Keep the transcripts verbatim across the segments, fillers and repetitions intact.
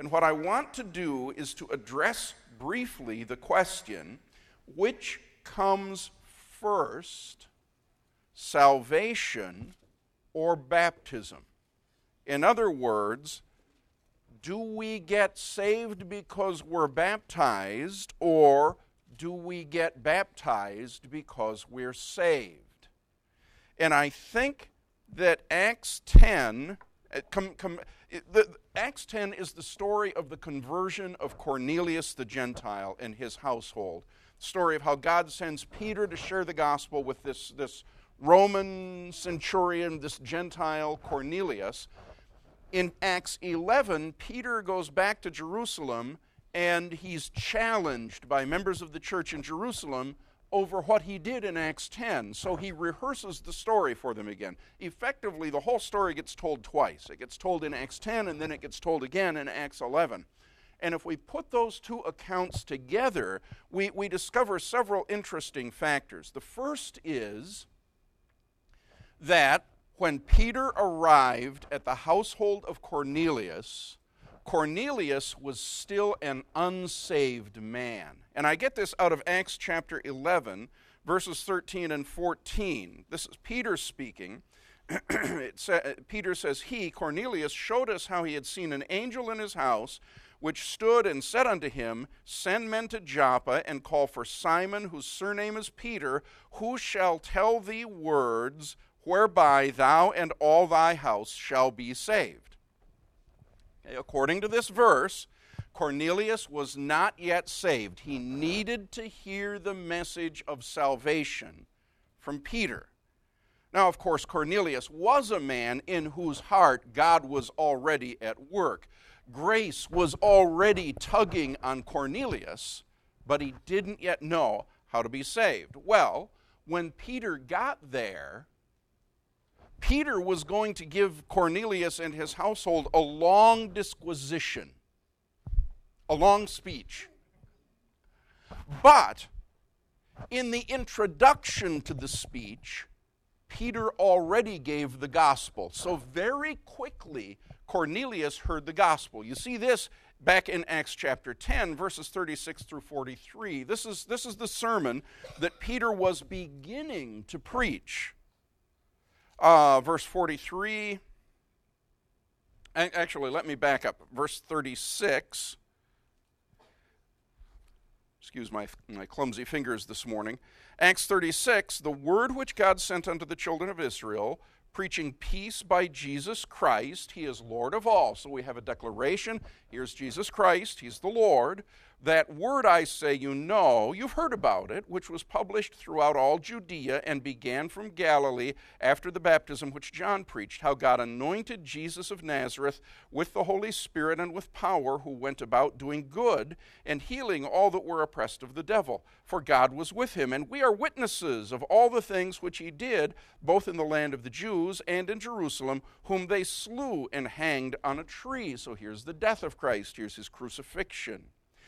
And what I want to do is to address briefly the question, which comes first, salvation or baptism? In other words, do we get saved because we're baptized, or do we get baptized because we're saved? And I think that Acts ten, com, com, the, Acts ten is the story of the conversion of Cornelius the Gentile and his household. The story of how God sends Peter to share the gospel with this, this Roman centurion, this Gentile Cornelius. In Acts eleven, Peter goes back to Jerusalem, and he's challenged by members of the church in Jerusalem over what he did in Acts ten. So he rehearses the story for them again. Effectively, the whole story gets told twice. It gets told in Acts ten, and then it gets told again in Acts eleven. And if we put those two accounts together, we, we discover several interesting factors. The first is that when Peter arrived at the household of Cornelius, Cornelius was still an unsaved man. And I get this out of Acts chapter eleven, verses thirteen and fourteen. This is Peter speaking. It sa- Peter says, He, Cornelius, showed us how he had seen an angel in his house, which stood and said unto him, Send men to Joppa, and call for Simon, whose surname is Peter, who shall tell thee words whereby thou and all thy house shall be saved. Okay, according to this verse, Cornelius was not yet saved. He needed to hear the message of salvation from Peter. Now, of course, Cornelius was a man in whose heart God was already at work. Grace was already tugging on Cornelius, but he didn't yet know how to be saved. Well, when Peter got there, Peter was going to give Cornelius and his household a long disquisition, a long speech. But in the introduction to the speech, Peter already gave the gospel. So very quickly, Cornelius heard the gospel. You see this back in Acts chapter ten, verses thirty-six through forty-three. This is, this is the sermon that Peter was beginning to preach. Uh, verse forty-three, actually, let me back up. Verse thirty-six. Excuse my, my clumsy fingers this morning. Acts thirty-six, the word which God sent unto the children of Israel, preaching peace by Jesus Christ. He is Lord of all. So we have a declaration. Here's Jesus Christ. He's the Lord. That word, I say, you know, you've heard about it, which was published throughout all Judea and began from Galilee after the baptism which John preached, how God anointed Jesus of Nazareth with the Holy Spirit and with power, who went about doing good and healing all that were oppressed of the devil. For God was with him, and we are witnesses of all the things which he did, both in the land of the Jews and in Jerusalem, whom they slew and hanged on a tree. So here's the death of Christ. Here's his crucifixion.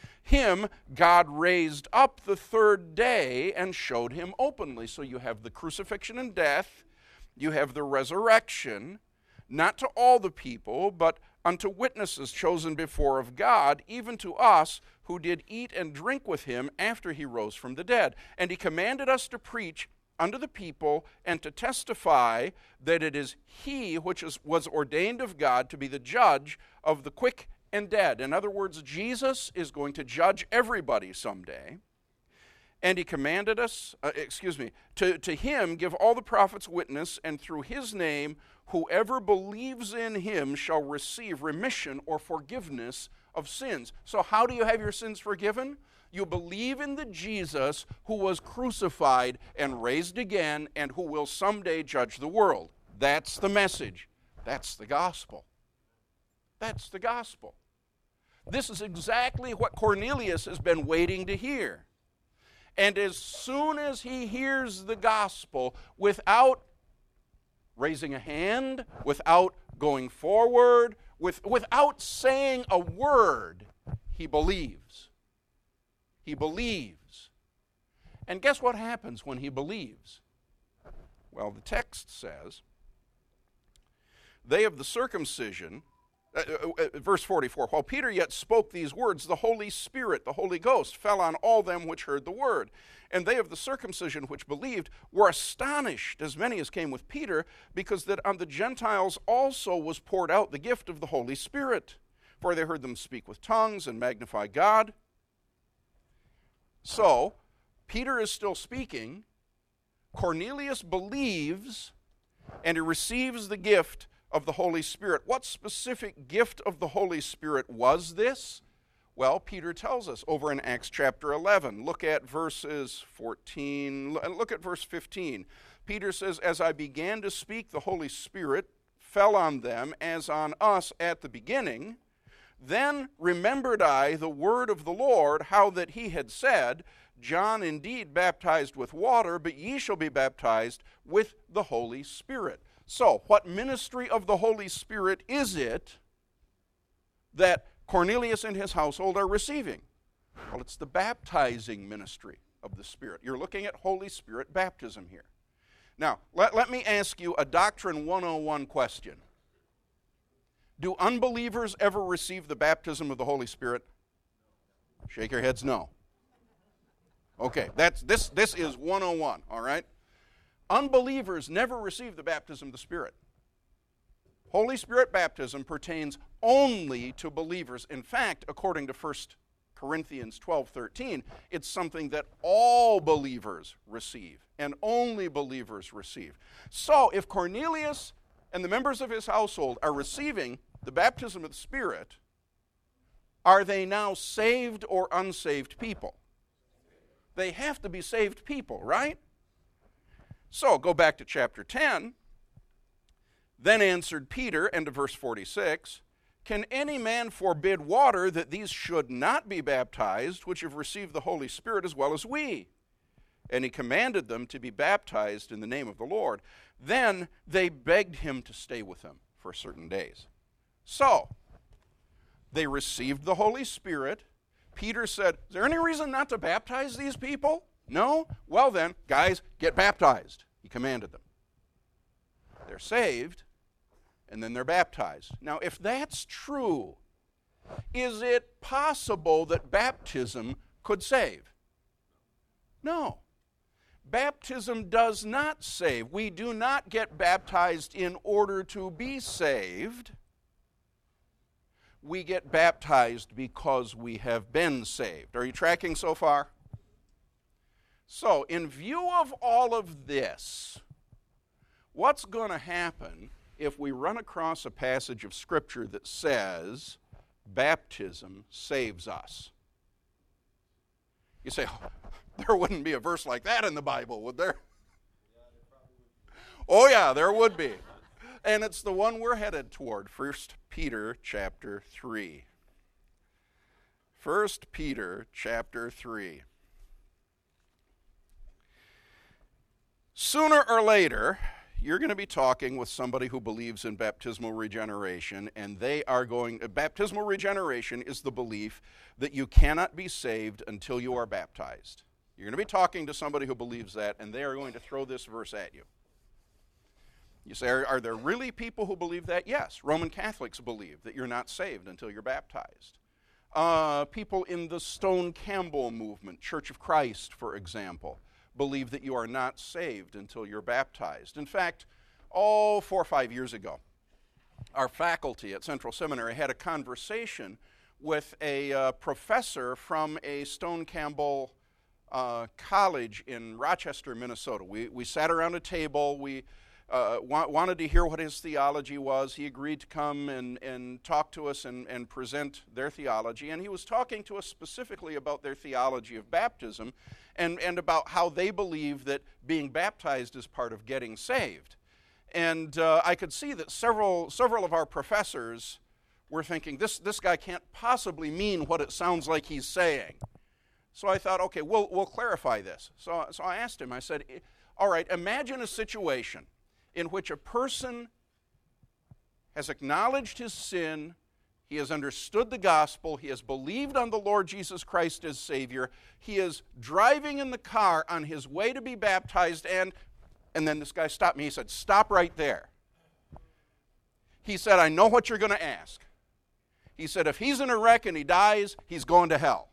Him God raised up the third day and showed him openly. So you have the crucifixion and death, you have the resurrection, not to all the people, but unto witnesses chosen before of God, even to us who did eat and drink with him after he rose from the dead. And he commanded us to preach unto the people and to testify that it is he which is, was ordained of God to be the judge of the quick and dead. In other words, Jesus is going to judge everybody someday. And he commanded us, uh, excuse me, to, to him give all the prophets witness, and through his name, whoever believes in him shall receive remission or forgiveness of sins. So how do you have your sins forgiven? You believe in the Jesus who was crucified and raised again and who will someday judge the world. That's the message. That's the gospel. That's the gospel. This is exactly what Cornelius has been waiting to hear. And as soon as he hears the gospel, without raising a hand, without going forward, with, without saying a word, he believes. He believes. And guess what happens when he believes? Well, the text says, they of the circumcision, Uh, uh, verse forty-four, while Peter yet spoke these words, the Holy Spirit, the Holy Ghost, fell on all them which heard the word. And they of the circumcision which believed were astonished, as many as came with Peter, because that on the Gentiles also was poured out the gift of the Holy Spirit. For they heard them speak with tongues and magnify God. So, Peter is still speaking. Cornelius believes, and he receives the gift of the Holy Spirit. What specific gift of the Holy Spirit was this? Well, Peter tells us over in Acts chapter eleven. Look at verses fourteen, look at verse fifteen. Peter says, as I began to speak, the Holy Spirit fell on them as on us at the beginning. Then remembered I the word of the Lord, how that he had said, John indeed baptized with water, but ye shall be baptized with the Holy Spirit. So, what ministry of the Holy Spirit is it that Cornelius and his household are receiving? Well, it's the baptizing ministry of the Spirit. You're looking at Holy Spirit baptism here. Now, let, let me ask you a Doctrine one oh one question. Do unbelievers ever receive the baptism of the Holy Spirit? Shake your heads no. Okay, that's this this is one oh one, all right? Unbelievers never receive the baptism of the Spirit. Holy Spirit baptism pertains only to believers. In fact, according to First Corinthians twelve thirteen, it's something that all believers receive, and only believers receive. So, if Cornelius and the members of his household are receiving the baptism of the Spirit, are they now saved or unsaved people? They have to be saved people, right? So, go back to chapter ten. Then answered Peter, and to verse forty-six, can any man forbid water that these should not be baptized, which have received the Holy Spirit as well as we? And he commanded them to be baptized in the name of the Lord. Then they begged him to stay with them for certain days. So, they received the Holy Spirit. Peter said, is there any reason not to baptize these people? No? Well then, guys, get baptized. He commanded them. They're saved, and then they're baptized. Now, if that's true, is it possible that baptism could save? No. Baptism does not save. We do not get baptized in order to be saved. We get baptized because we have been saved. Are you tracking so far? So, in view of all of this, what's going to happen if we run across a passage of Scripture that says baptism saves us? You say, oh, there wouldn't be a verse like that in the Bible, would there? Oh yeah, there would be. And it's the one we're headed toward, First Peter chapter three. First Peter chapter three. Sooner or later, you're going to be talking with somebody who believes in baptismal regeneration, and they are going, uh, baptismal regeneration is the belief that you cannot be saved until you are baptized. You're going to be talking to somebody who believes that, and they are going to throw this verse at you. You say, are, are there really people who believe that? Yes. Roman Catholics believe that you're not saved until you're baptized. Uh, people in the Stone Campbell movement, Church of Christ, for example, believe that you are not saved until you're baptized. In fact, oh, four or five years ago, our faculty at Central Seminary had a conversation with a uh, professor from a Stone Campbell uh, college in Rochester, Minnesota. We, we sat around a table. We uh, wa- wanted to hear what his theology was. He agreed to come and, and talk to us and, and present their theology. And he was talking to us specifically about their theology of baptism and, and about how they believe that being baptized is part of getting saved. And uh, I could see that several several of our professors were thinking, this, this guy can't possibly mean what it sounds like he's saying. So I thought, okay, we'll, we'll clarify this. So, so I asked him, I said, all right, imagine a situation in which a person has acknowledged his sin, he has understood the gospel, he has believed on the Lord Jesus Christ as Savior, he is driving in the car on his way to be baptized, and, and then this guy stopped me. He said, stop right there. He said, I know what you're going to ask. He said, if he's in a wreck and he dies, he's going to hell.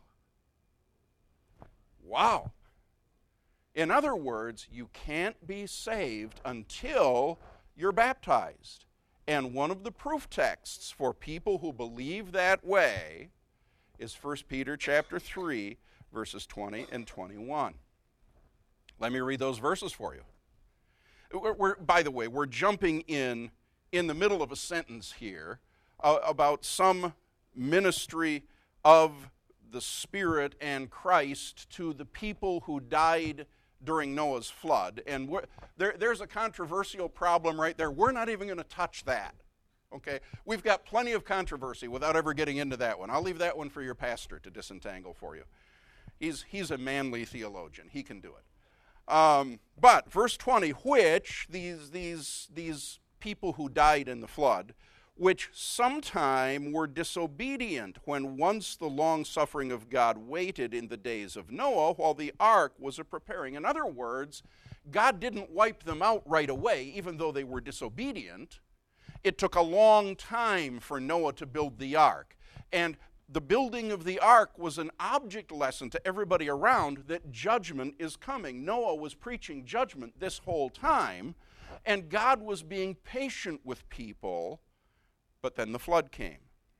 Wow. In other words, you can't be saved until you're baptized. And one of the proof texts for people who believe that way is First Peter chapter three, verses twenty and twenty-one. Let me read those verses for you. We're, we're, by the way, we're jumping in in the middle of a sentence here uh, about some ministry of the Spirit and Christ to the people who died during Noah's flood. And there, there's a controversial problem right there. We're not even going to touch that. Okay? We've got plenty of controversy without ever getting into that one. I'll leave that one for your pastor to disentangle for you. He's, he's a manly theologian. He can do it. Um, but verse twenty, which these, these, these people who died in the flood, which sometime were disobedient when once the long-suffering of God waited in the days of Noah while the ark was a preparing. In other words, God didn't wipe them out right away, even though they were disobedient. It took a long time for Noah to build the ark. And the building of the ark was an object lesson to everybody around that judgment is coming. Noah was preaching judgment this whole time, and God was being patient with people. But then the flood came.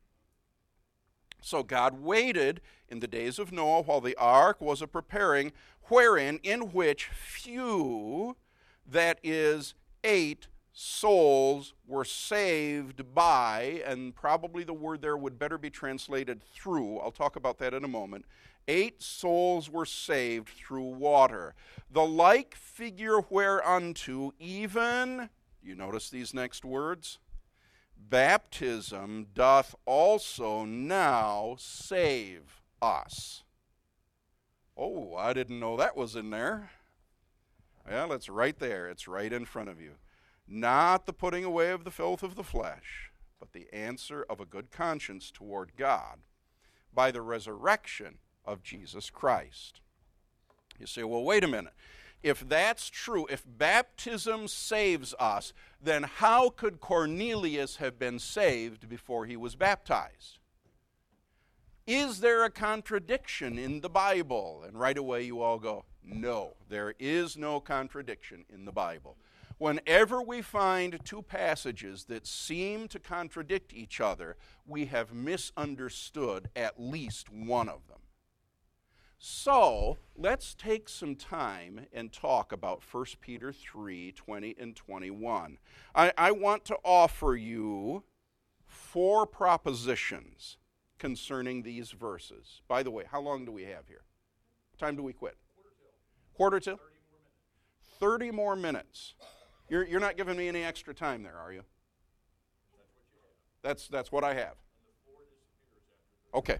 So God waited in the days of Noah while the ark was a preparing, wherein, in which few, that is, eight souls were saved by, and probably the word there would better be translated through. I'll talk about that in a moment. Eight souls were saved through water. The like figure whereunto even, you notice these next words? Baptism doth also now save us. Oh, I didn't know that was in there. Well, it's right there. It's right in front of you. Not the putting away of the filth of the flesh, but the answer of a good conscience toward God by the resurrection of Jesus Christ. You say, well, wait a minute. If that's true, if baptism saves us, then how could Cornelius have been saved before he was baptized? Is there a contradiction in the Bible? And right away you all go, no, there is no contradiction in the Bible. Whenever we find two passages that seem to contradict each other, we have misunderstood at least one of them. So, let's take some time and talk about First Peter three, twenty and twenty-one. I, I want to offer you four propositions concerning these verses. By the way, how long do we have here? What time do we quit? Quarter till? thirty more minutes. You're, you're not giving me any extra time there, are you? That's, that's what I have. Okay.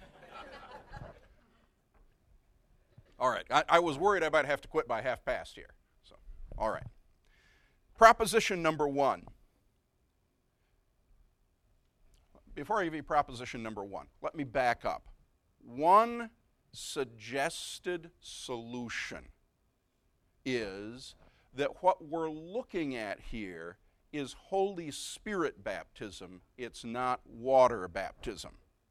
All right, I, I was worried I might have to quit by half past here. So, all right. Proposition number one. Before I give you proposition number one, let me back up. One suggested solution is that what we're looking at here is Holy Spirit baptism. It's not water baptism.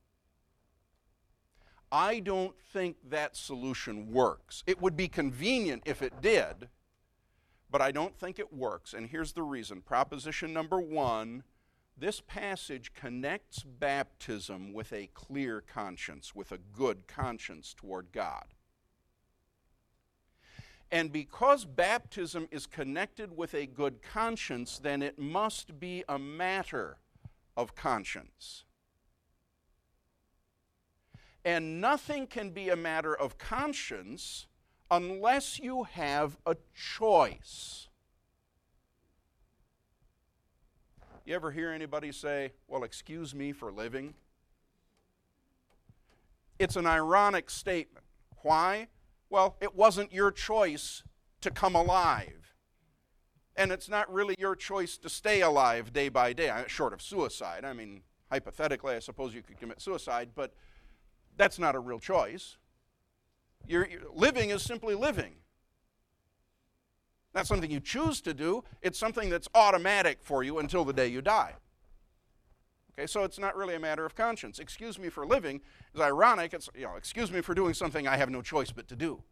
I don't think that solution works. It would be convenient if it did, but I don't think it works. And here's the reason. Proposition number one, this passage connects baptism with a clear conscience, with a good conscience toward God. And because baptism is connected with a good conscience, then it must be a matter of conscience. And nothing can be a matter of conscience unless you have a choice. You ever hear anybody say, well, excuse me for living? It's an ironic statement. Why? Well, it wasn't your choice to come alive. And it's not really your choice to stay alive day by day, short of suicide. I mean, hypothetically, I suppose you could commit suicide, but that's not a real choice. You're, you're, living is simply living. Not something you choose to do. It's something that's automatic for you until the day you die. Okay, so it's not really a matter of conscience. Excuse me for living is ironic. It's, you know, excuse me for doing something I have no choice but to do.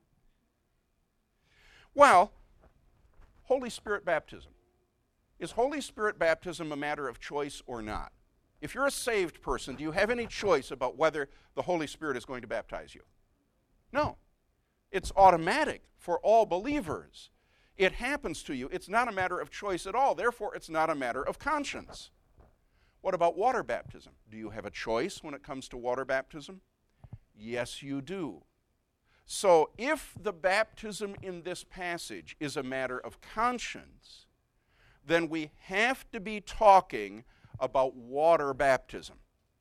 Well, Holy Spirit baptism. Is Holy Spirit baptism a matter of choice or not? If you're a saved person, do you have any choice about whether the Holy Spirit is going to baptize you? No. It's automatic for all believers. It happens to you. It's not a matter of choice at all. Therefore, it's not a matter of conscience. What about water baptism? Do you have a choice when it comes to water baptism? Yes, you do. So if the baptism in this passage is a matter of conscience, then we have to be talking about water baptism.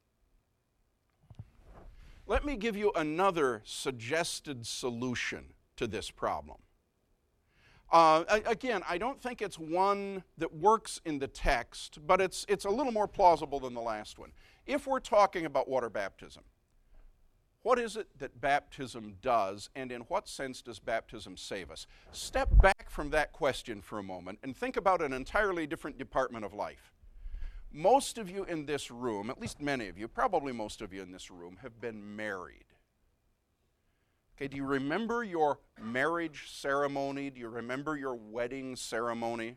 Let me give you another suggested solution to this problem. Uh, again, I don't think it's one that works in the text, but it's, it's a little more plausible than the last one. If we're talking about water baptism, what is it that baptism does, and in what sense does baptism save us? Step back from that question for a moment and think about an entirely different department of life. Most of you in this room, at least many of you, probably most of you in this room, have been married. Okay, do you remember your marriage ceremony? Do you remember your wedding ceremony?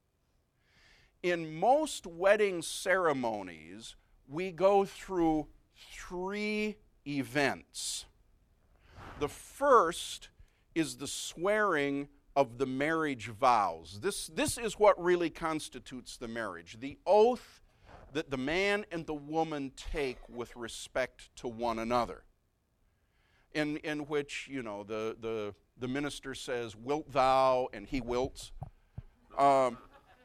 In most wedding ceremonies, we go through three events. The first is the swearing of the marriage vows. This, this is what really constitutes the marriage, the oath that the man and the woman take with respect to one another. In, in which, you know, the, the, the minister says, "Wilt thou?" and he wilts. Um,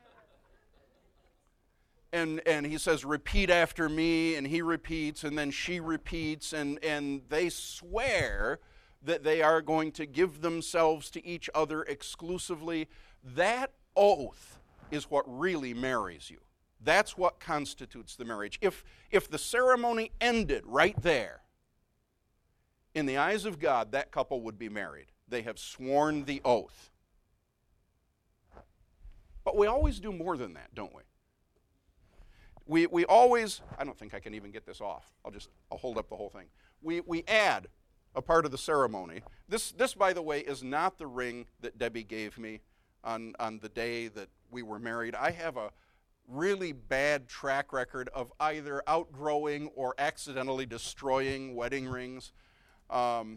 and, and he says, "Repeat after me," and he repeats, and then she repeats, and, and they swear that they are going to give themselves to each other exclusively. That oath is what really marries you. That's what constitutes the marriage. If, if the ceremony ended right there, in the eyes of God, that couple would be married. They have sworn the oath. But we always do more than that, don't we? We, we always, I don't think I can even get this off. I'll just, I'll hold up the whole thing. We, we add a part of the ceremony. This, this, by the way, is not the ring that Debbie gave me on, on the day that we were married. I have a really bad track record of either outgrowing or accidentally destroying wedding rings. Um,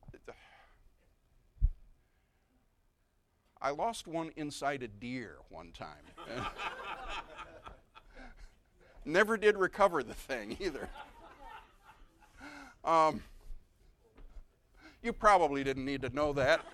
I lost one inside a deer one time. Never did recover the thing either. Um, you probably didn't need to know that.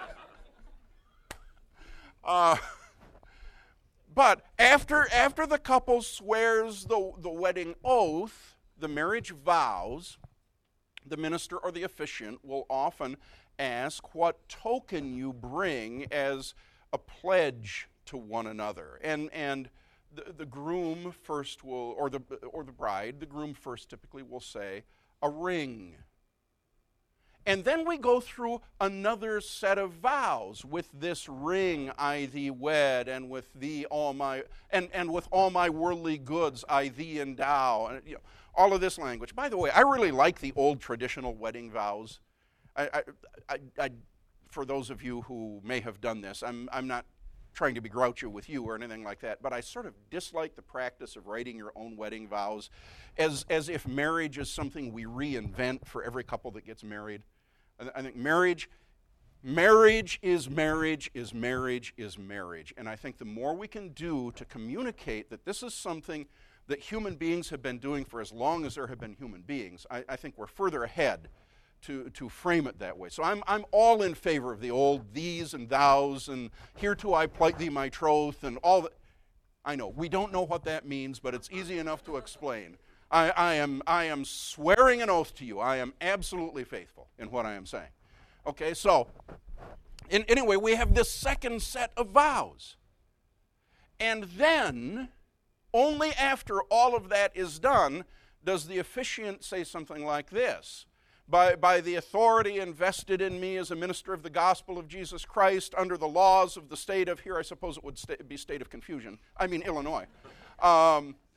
Uh, but after, after the couple swears the, the wedding oath, the marriage vows, the minister or the officiant will often ask what token you bring as a pledge to one another. And, and the, the groom first will, or the, or the bride, the groom first typically will say, a ring. And then we go through another set of vows. With this ring I thee wed, and with thee all my, and, and with all my worldly goods I thee endow. And, you know, all of this language. By the way, I really like the old traditional wedding vows. I, I, I, I, for those of you who may have done this, I'm, I'm not trying to be grouchy with you or anything like that, but I sort of dislike the practice of writing your own wedding vows as, as if marriage is something we reinvent for every couple that gets married. I, I think marriage, marriage is marriage is marriage is marriage. And I think the more we can do to communicate that this is something that human beings have been doing for as long as there have been human beings, I, I think we're further ahead to, to frame it that way. So I'm, I'm all in favor of the old these and thous and hereto I plight thee my troth and all that. I know, we don't know what that means, but it's easy enough to explain. I, I, am, I am swearing an oath to you. I am absolutely faithful in what I am saying. Okay, so in, anyway, we have this second set of vows. And then, only after all of that is done, does the officiant say something like this. By, by the authority invested in me as a minister of the gospel of Jesus Christ under the laws of the state of, here I suppose it would sta- be state of confusion, I mean Illinois. Um,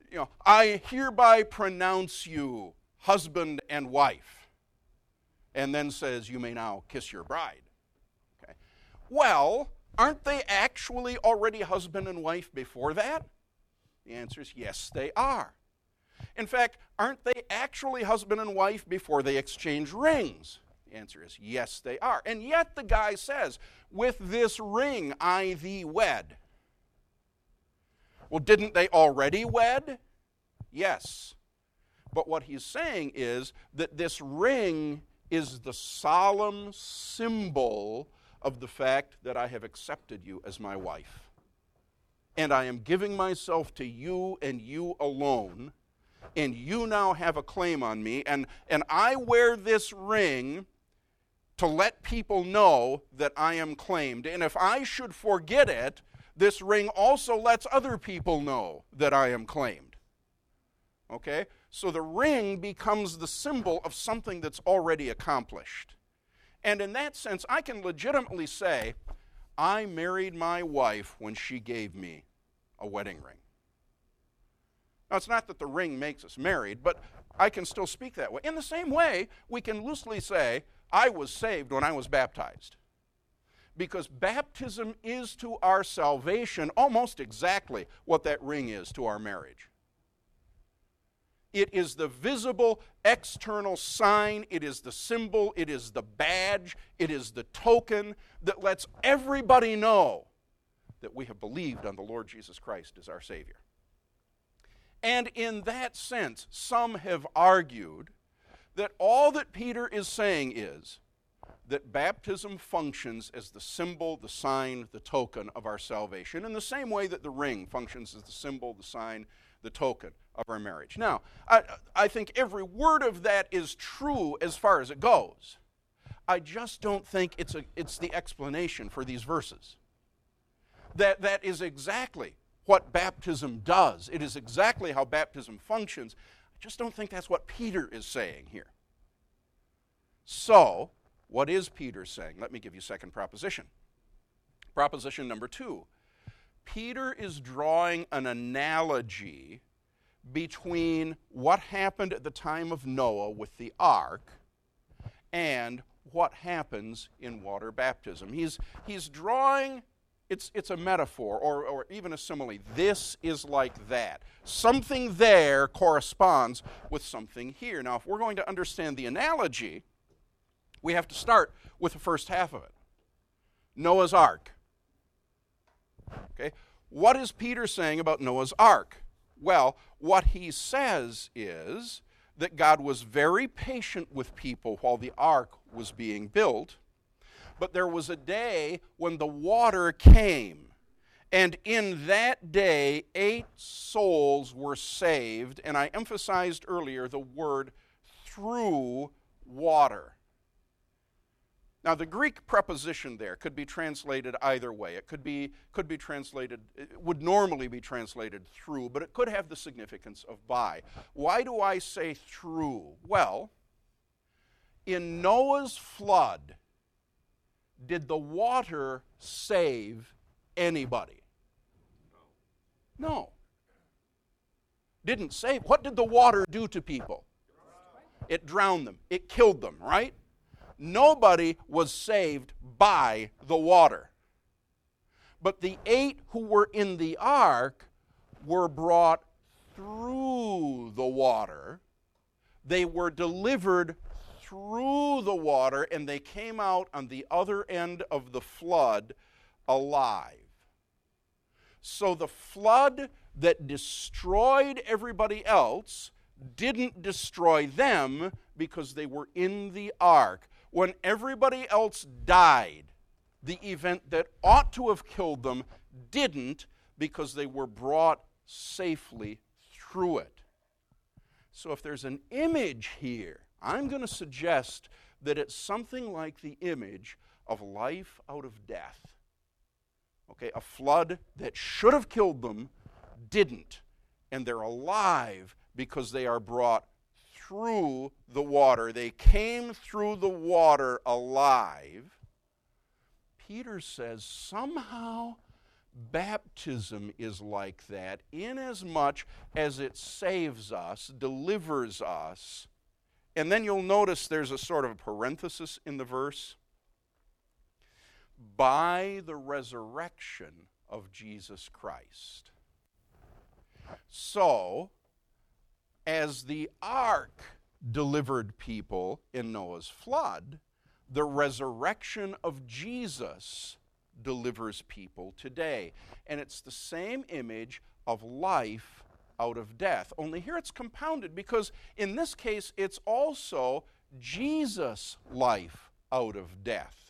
you know, I hereby pronounce you husband and wife, and then says, you may now kiss your bride. Okay. Well, aren't they actually already husband and wife before that? The answer is yes, they are. In fact, aren't they actually husband and wife before they exchange rings? The answer is yes, they are. And yet the guy says, with this ring I thee wed. Well, didn't they already wed? Yes. But what he's saying is that this ring is the solemn symbol of the fact that I have accepted you as my wife. And I am giving myself to you and you alone, and you now have a claim on me, and, and I wear this ring to let people know that I am claimed. And if I should forget it, this ring also lets other people know that I am claimed. Okay? So the ring becomes the symbol of something that's already accomplished. And in that sense, I can legitimately say, I married my wife when she gave me a wedding ring. Now, it's not that the ring makes us married, but I can still speak that way. In the same way, we can loosely say, I was saved when I was baptized. Because baptism is to our salvation almost exactly what that ring is to our marriage. It is the visible external sign, it is the symbol, it is the badge, it is the token that lets everybody know that we have believed on the Lord Jesus Christ as our Savior. And in that sense, some have argued that all that Peter is saying is that baptism functions as the symbol, the sign, the token of our salvation, in the same way that the ring functions as the symbol, the sign, the token of our marriage. Now, I, I think every word of that is true as far as it goes. I just don't think it's, a, it's the explanation for these verses. That, that is exactly what baptism does. It is exactly how baptism functions. I just don't think that's what Peter is saying here. So, what is Peter saying? Let me give you a second proposition. Proposition number two. Peter is drawing an analogy between what happened at the time of Noah with the ark and what happens in water baptism. He's, he's drawing, it's, it's a metaphor or, or even a simile. This is like that. Something there corresponds with something here. Now, if we're going to understand the analogy, we have to start with the first half of it. Noah's Ark. Okay, what is Peter saying about Noah's Ark? Well, what he says is that God was very patient with people while the ark was being built, but there was a day when the water came, and in that day eight souls were saved, and I emphasized earlier the word through water. Now, the Greek preposition there could be translated either way. It could be, could be translated, it would normally be translated through, but it could have the significance of by. Why do I say through? Well, in Noah's flood, did the water save anybody? No. Didn't save. What did the water do to people? It drowned them. It killed them, right? Nobody was saved by the water. But the eight who were in the ark were brought through the water. They were delivered through the water, and they came out on the other end of the flood alive. So the flood that destroyed everybody else didn't destroy them because they were in the ark. When everybody else died, the event that ought to have killed them didn't because they were brought safely through it. So if there's an image here, I'm going to suggest that it's something like the image of life out of death. Okay, a flood that should have killed them didn't, and they're alive because they are brought through the water. They came through the water alive. Peter says somehow Baptism is like that inasmuch as it saves us, delivers us. And then you'll notice there's a sort of a parenthesis in the verse. By the resurrection of Jesus Christ. So, as the ark delivered people in Noah's flood, the resurrection of Jesus delivers people today. And it's the same image of life out of death. Only here it's compounded because in this case it's also Jesus' life out of death.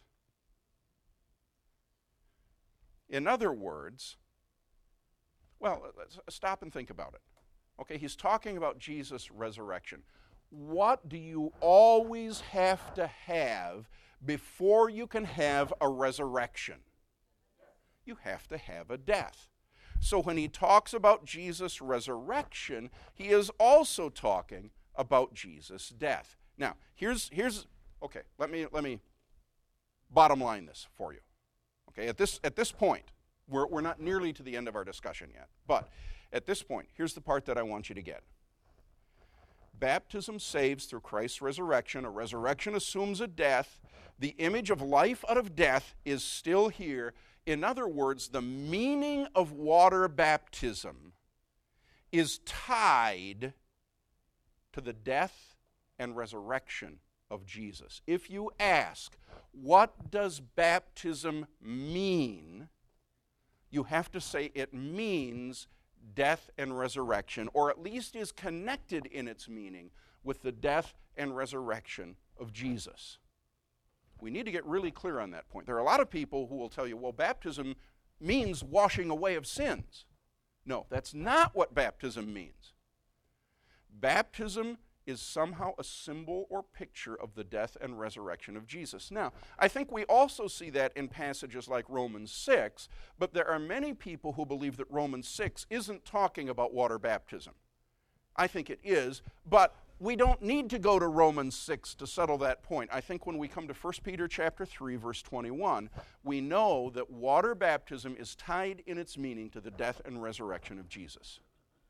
In other words, well, let's stop and think about it. Okay, he's talking about Jesus' resurrection. What do you always have to have before you can have a resurrection? You have to have a death. So when he talks about Jesus' resurrection, he is also talking about Jesus' death. Now, here's here's okay, let me let me bottom line this for you. Okay, at this at this point, we're we're not nearly to the end of our discussion yet. But at this point, here's the part that I want you to get. Baptism saves through Christ's resurrection. A resurrection assumes a death. The image of life out of death is still here. In other words, the meaning of water baptism is tied to the death and resurrection of Jesus. If you ask, what does baptism mean? You have to say it means death and resurrection, or at least is connected in its meaning with the death and resurrection of Jesus. We need to get really clear on that point. There are a lot of people who will tell you, well, baptism means washing away of sins. No, that's not what baptism means. Baptism is somehow a symbol or picture of the death and resurrection of Jesus. Now, I think we also see that in passages like Romans six, but there are many people who believe that Romans six isn't talking about water baptism. I think it is, but we don't need to go to Romans six to settle that point. I think when we come to First Peter chapter three, verse twenty-one, we know that water baptism is tied in its meaning to the death and resurrection of Jesus.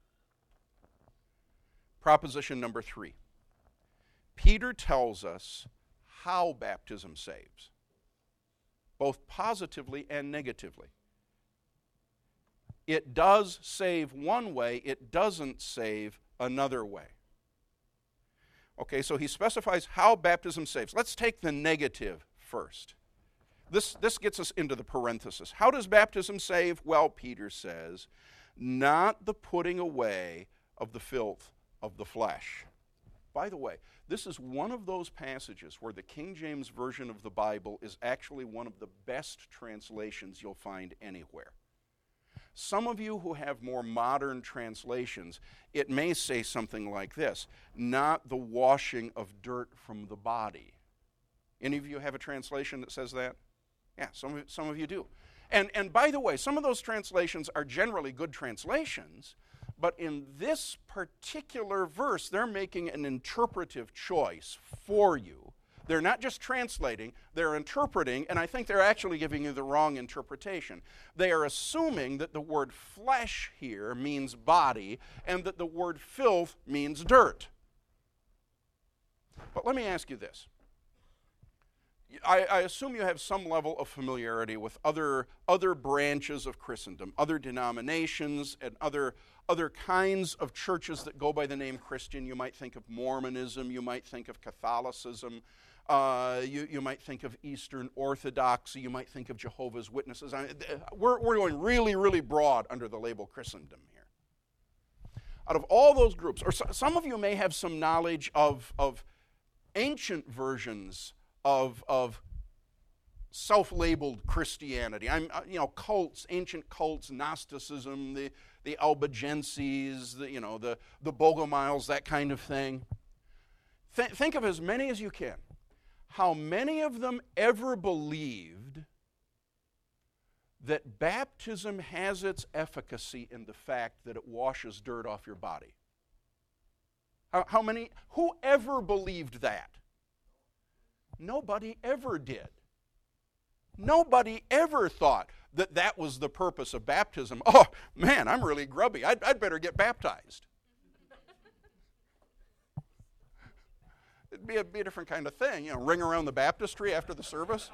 Proposition number three. Peter tells us how baptism saves, both positively and negatively. It does save one way, it doesn't save another way. Okay, so he specifies how baptism saves. Let's take the negative first. This, this gets us into the parenthesis. How does baptism save? Well, Peter says, not the putting away of the filth of the flesh. By the way, this is one of those passages where the King James Version of the Bible is actually one of the best translations you'll find anywhere. Some of you who have more modern translations, it may say something like this, not the washing of dirt from the body. Any of you have a translation that says that? Yeah, some of, some of you do. And, and by the way, some of those translations are generally good translations, but in this particular verse, they're making an interpretive choice for you. They're not just translating, they're interpreting, and I think they're actually giving you the wrong interpretation. They are assuming that the word flesh here means body, and that the word filth means dirt. But let me ask you this. I, I assume you have some level of familiarity with other, other branches of Christendom, other denominations, and other, other kinds of churches that go by the name Christian. You might think of Mormonism, you might think of Catholicism, uh, you, you might think of Eastern Orthodoxy, you might think of Jehovah's Witnesses. I mean, we're, we're going really, really broad under the label Christendom here. Out of all those groups, or so, some of you may have some knowledge of, of ancient versions of, of self-labeled Christianity. I'm, you know, cults, ancient cults, Gnosticism, the, the Albigenses, the, you know, the, the Bogomiles, that kind of thing. Th- think of as many as you can. How many of them ever believed that baptism has its efficacy in the fact that it washes dirt off your body? How, how many, who ever believed that? Nobody ever did. Nobody ever thought that that was the purpose of baptism. Oh, man, I'm really grubby. I'd, I'd better get baptized. It'd be a, be a different kind of thing, you know, ring around the baptistry after the service.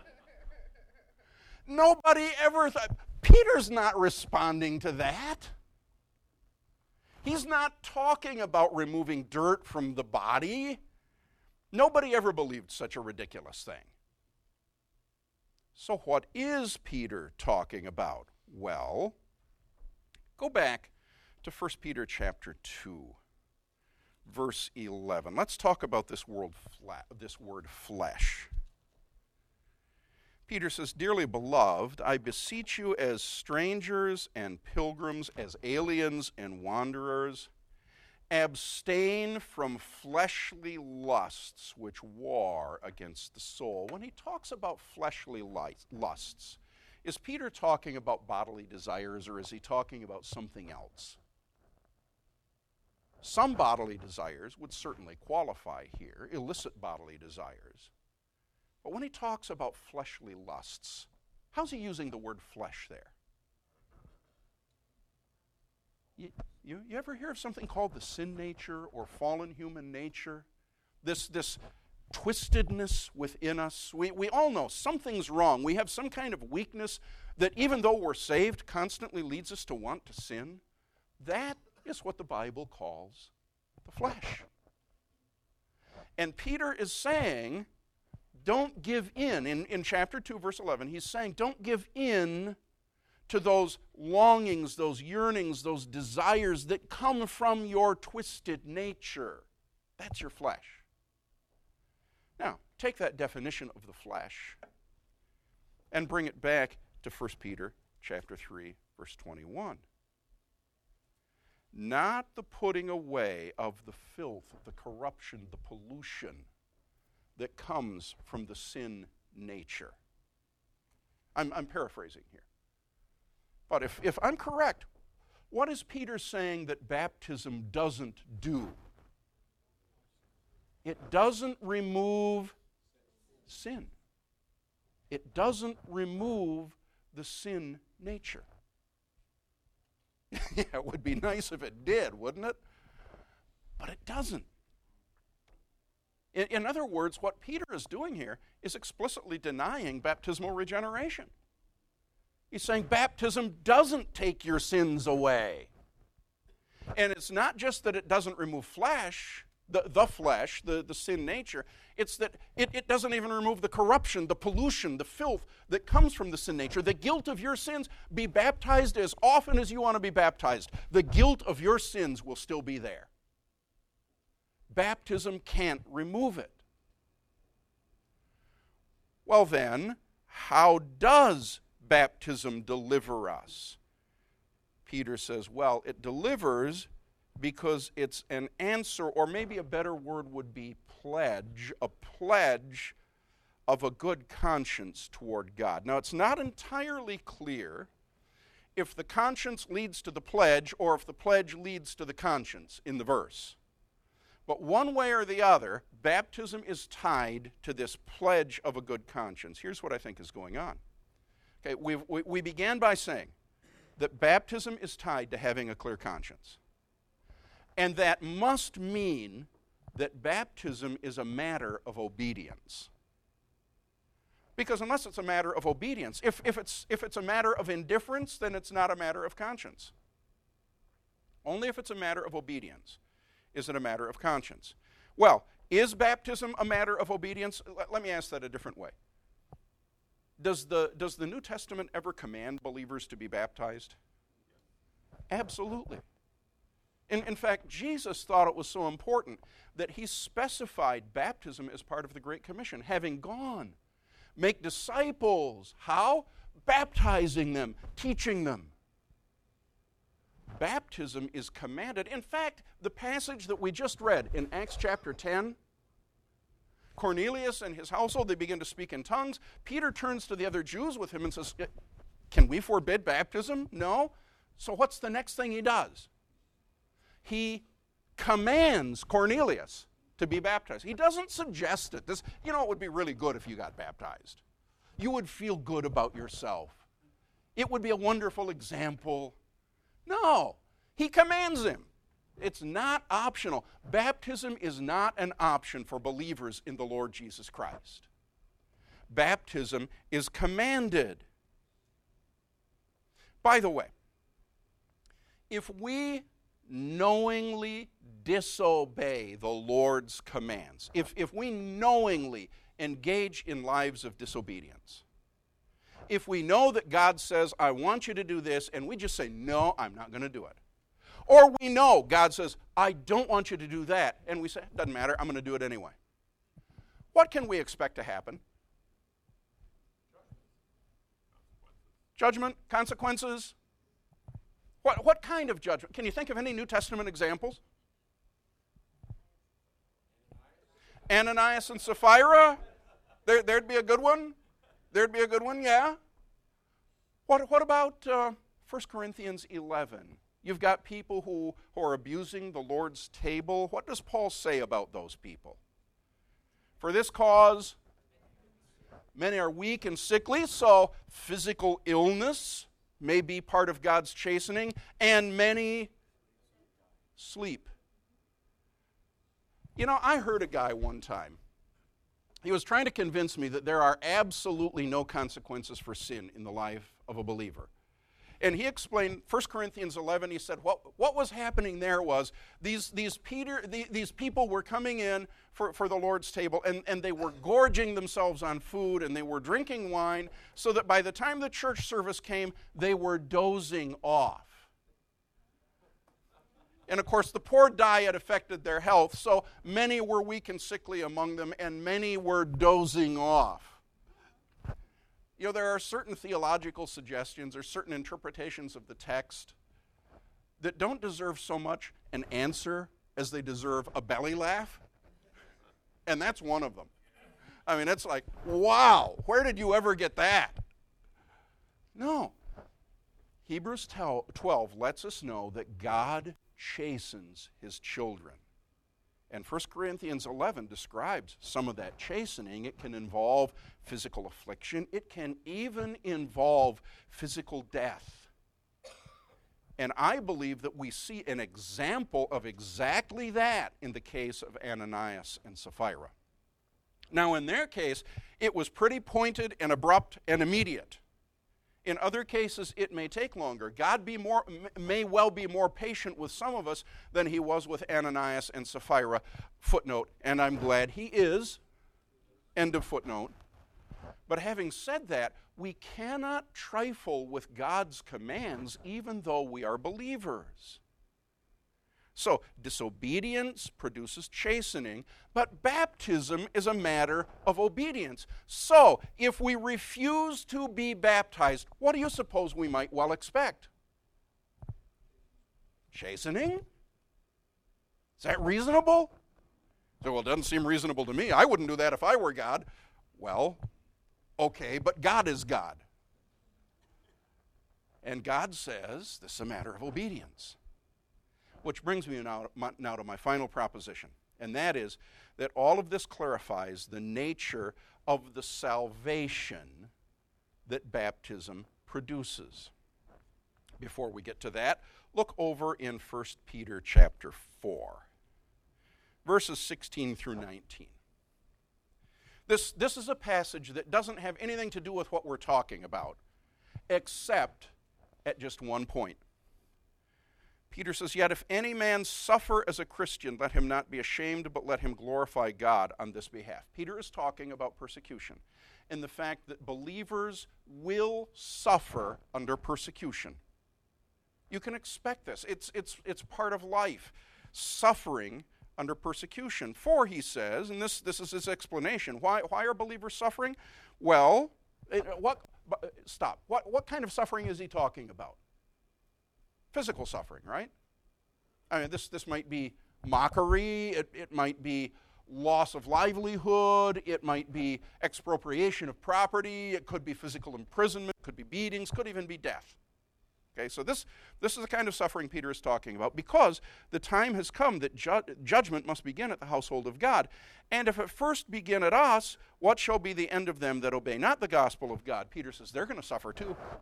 Nobody ever thought, Peter's not responding to that. He's not talking about removing dirt from the body. Nobody ever believed such a ridiculous thing. So what is Peter talking about? Well, go back to First Peter chapter two, verse eleven. Let's talk about this word, this word flesh. Peter says, "Dearly beloved, I beseech you as strangers and pilgrims, as aliens and wanderers, abstain from fleshly lusts which war against the soul." When he talks about fleshly lusts, is Peter talking about bodily desires, or is he talking about something else? Some bodily desires would certainly qualify here, illicit bodily desires. But when he talks about fleshly lusts, how's he using the word flesh there? You, you, you ever hear of something called the sin nature or fallen human nature? This, this twistedness within us. We, we all know something's wrong. We have some kind of weakness that even though we're saved, constantly leads us to want to sin. That is what the Bible calls the flesh. And Peter is saying, don't give in. In, in chapter two, verse eleven, he's saying, don't give in to those longings, those yearnings, those desires that come from your twisted nature. That's your flesh. Now, take that definition of the flesh and bring it back to First Peter chapter three, verse twenty-one. Not the putting away of the filth, the corruption, the pollution that comes from the sin nature. I'm, I'm paraphrasing here. But if, if I'm correct, what is Peter saying that baptism doesn't do? It doesn't remove sin. It doesn't remove the sin nature. Yeah, it would be nice if it did, wouldn't it? But it doesn't. In, in other words, what Peter is doing here is explicitly denying baptismal regeneration. He's saying baptism doesn't take your sins away. And it's not just that it doesn't remove flesh, the, the flesh, the, the sin nature, it's that it, it doesn't even remove the corruption, the pollution, the filth that comes from the sin nature, the guilt of your sins. Be baptized as often as you want to be baptized. The guilt of your sins will still be there. Baptism can't remove it. Well then, how does baptism deliver us? Peter says, well, it delivers because it's an answer, or maybe a better word would be pledge, a pledge of a good conscience toward God. Now, it's not entirely clear if the conscience leads to the pledge or if the pledge leads to the conscience in the verse. But one way or the other, baptism is tied to this pledge of a good conscience. Here's what I think is going on. Okay, we've, we, we began by saying that baptism is tied to having a clear conscience. And that must mean that baptism is a matter of obedience. Because unless it's a matter of obedience, if, if, it's, if it's a matter of indifference, then it's not a matter of conscience. Only if it's a matter of obedience is it a matter of conscience. Well, is baptism a matter of obedience? Let, let me ask that a different way. Does the, does the New Testament ever command believers to be baptized? Absolutely. In, in fact, Jesus thought it was so important that he specified baptism as part of the Great Commission. Having gone, make disciples. How? Baptizing them, teaching them. Baptism is commanded. In fact, the passage that we just read in Acts chapter ten, Cornelius and his household, they begin to speak in tongues. Peter turns to the other Jews with him and says, can we forbid baptism? No. So what's the next thing he does? He commands Cornelius to be baptized. He doesn't suggest it. This, you know, it would be really good if you got baptized. You would feel good about yourself. It would be a wonderful example. No, he commands him. It's not optional. Baptism is not an option for believers in the Lord Jesus Christ. Baptism is commanded. By the way, if we knowingly disobey the Lord's commands, if, if we knowingly engage in lives of disobedience, if we know that God says, I want you to do this, and we just say, no, I'm not going to do it. Or we know God says, I don't want you to do that, and we say, doesn't matter, I'm going to do it anyway. What can we expect to happen? Judgment, consequences. What, what kind of judgment? Can you think of any New Testament examples? Ananias and Sapphira? There, there'd be a good one. There'd be a good one, yeah. What, what about uh, First Corinthians eleven? You've got people who, who are abusing the Lord's table. What does Paul say about those people? For this cause, many are weak and sickly, so physical illness may be part of God's chastening, and many sleep. You know, I heard a guy one time. He was trying to convince me that there are absolutely no consequences for sin in the life of a believer. And he explained First Corinthians eleven, he said what, what was happening there was these, these, Peter, the, these people were coming in for, for the Lord's table, and, and they were gorging themselves on food, and they were drinking wine, so that by the time the church service came, they were dozing off. And of course, the poor diet affected their health, so many were weak and sickly among them, and many were dozing off. You know, there are certain theological suggestions or certain interpretations of the text that don't deserve so much an answer as they deserve a belly laugh. And that's one of them. I mean, it's like, wow, where did you ever get that? No. Hebrews twelve lets us know that God chastens his children. And First Corinthians eleven describes some of that chastening. It can involve physical affliction. It can even involve physical death. And I believe that we see an example of exactly that in the case of Ananias and Sapphira. Now, in their case, it was pretty pointed and abrupt and immediate. In other cases, it may take longer. God be more, may well be more patient with some of us than he was with Ananias and Sapphira. Footnote, and I'm glad he is. End of footnote. But having said that, we cannot trifle with God's commands even though we are believers. So, disobedience produces chastening, but baptism is a matter of obedience. So, if we refuse to be baptized, what do you suppose we might well expect? Chastening? Is that reasonable? So, well, it doesn't seem reasonable to me. I wouldn't do that if I were God. Well, okay, but God is God. And God says this is a matter of obedience. Which brings me now, now to my final proposition, and that is that all of this clarifies the nature of the salvation that baptism produces. Before we get to that, look over in First Peter chapter four, verses sixteen through nineteen. This, this is a passage that doesn't have anything to do with what we're talking about, except at just one point. Peter says, yet if any man suffer as a Christian, let him not be ashamed, but let him glorify God on this behalf. Peter is talking about persecution and the fact that believers will suffer under persecution. You can expect this. It's, it's, it's part of life, suffering under persecution. For, he says, and this, this is his explanation, why, why are believers suffering? Well, what, stop. What, what kind of suffering is he talking about? Physical suffering, right? I mean, this, this might be mockery, it, it might be loss of livelihood, it might be expropriation of property, it could be physical imprisonment, it could be beatings, could even be death. Okay, so this, this is the kind of suffering Peter is talking about because the time has come that ju- judgment must begin at the household of God. And if it first begin at us, what shall be the end of them that obey not the gospel of God? Peter says they're going to suffer too.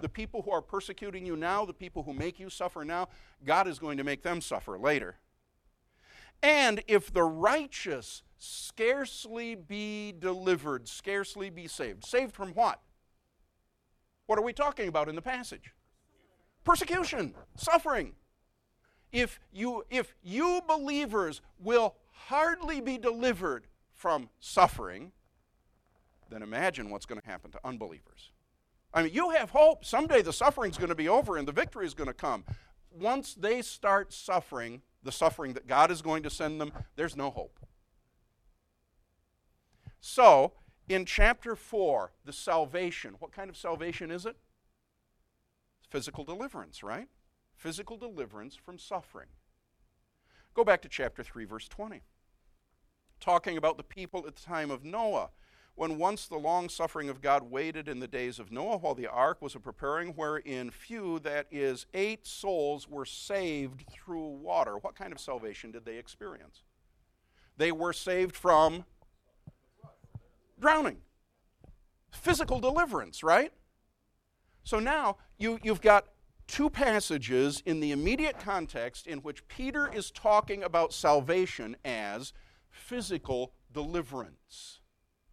The people who are persecuting you now, the people who make you suffer now, God is going to make them suffer later. And if the righteous scarcely be delivered, scarcely be saved. Saved from what? What are we talking about in the passage? Persecution, suffering. If you, if you believers will hardly be delivered from suffering, then imagine what's going to happen to unbelievers. I mean, you have hope. Someday the suffering's going to be over and the victory is going to come. Once they start suffering, the suffering that God is going to send them, there's no hope. So, in chapter four, the salvation, what kind of salvation is it? Physical deliverance, right? Physical deliverance from suffering. Go back to chapter three, verse twenty. Talking about the people at the time of Noah, when once the long suffering of God waited in the days of Noah while the ark was a preparing, wherein few, that is, eight souls were saved through water. What kind of salvation did they experience? They were saved from drowning. Physical deliverance, right? So now you, you've got two passages in the immediate context in which Peter is talking about salvation as physical deliverance.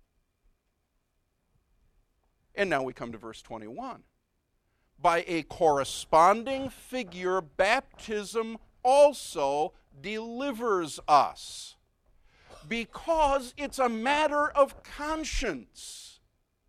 And now we come to verse twenty-one. By a corresponding figure, baptism also delivers us, because it's a matter of conscience.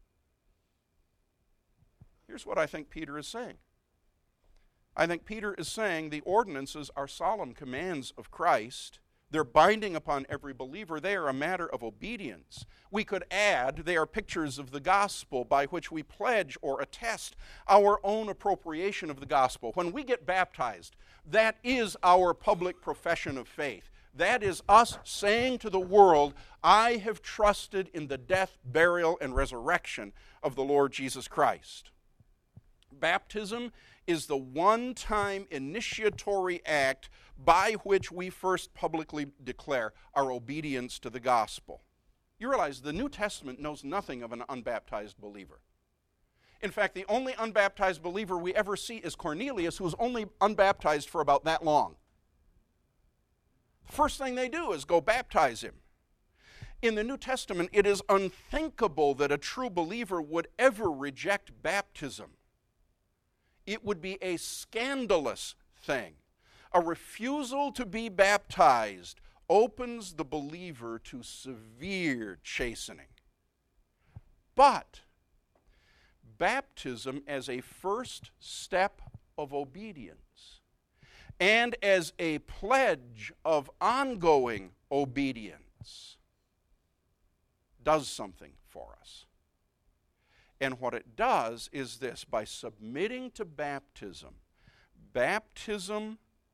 Here's what I think Peter is saying. I think Peter is saying the ordinances are solemn commands of Christ. They're binding upon every believer. They are a matter of obedience. We could add, they are pictures of the gospel by which we pledge or attest our own appropriation of the gospel. When we get baptized, that is our public profession of faith. That is us saying to the world, I have trusted in the death, burial, and resurrection of the Lord Jesus Christ. Baptism is the one-time initiatory act by which we first publicly declare our obedience to the gospel. You realize the New Testament knows nothing of an unbaptized believer. In fact, the only unbaptized believer we ever see is Cornelius, who was only unbaptized for about that long. The first thing they do is go baptize him. In the New Testament, it is unthinkable that a true believer would ever reject baptism. It would be a scandalous thing. A refusal to be baptized opens the believer to severe chastening. But baptism as a first step of obedience and as a pledge of ongoing obedience does something for us. And what it does is this: by submitting to baptism, baptism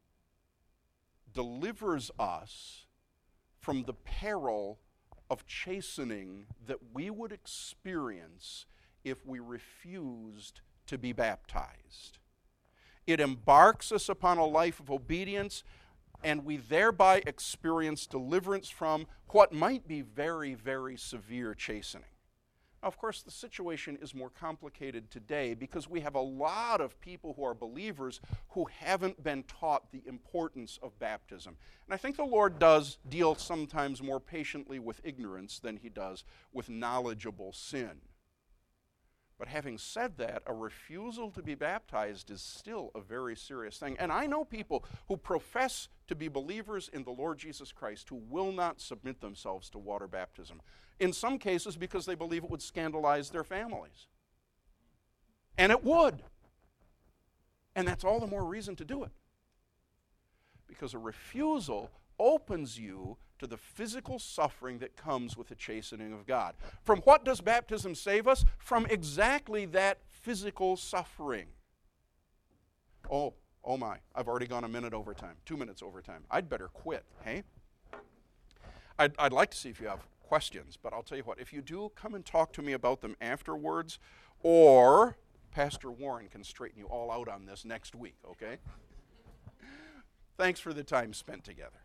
delivers us from the peril of chastening that we would experience if we refused to be baptized. It embarks us upon a life of obedience, and we thereby experience deliverance from what might be very, very severe chastening. Now, of course, the situation is more complicated today because we have a lot of people who are believers who haven't been taught the importance of baptism. And I think the Lord does deal sometimes more patiently with ignorance than he does with knowledgeable sin. But having said that, a refusal to be baptized is still a very serious thing. And I know people who profess to be believers in the Lord Jesus Christ who will not submit themselves to water baptism. In some cases because they believe it would scandalize their families. And it would. And that's all the more reason to do it. Because a refusal opens you to the physical suffering that comes with the chastening of God. From what does baptism save us? From exactly that physical suffering. Oh, oh my, I've already gone a minute over time, two minutes over time. I'd better quit, hey? I'd, I'd like to see if you have questions, but I'll tell you what, if you do, come and talk to me about them afterwards, or Pastor Warren can straighten you all out on this next week, okay? Thanks for the time spent together.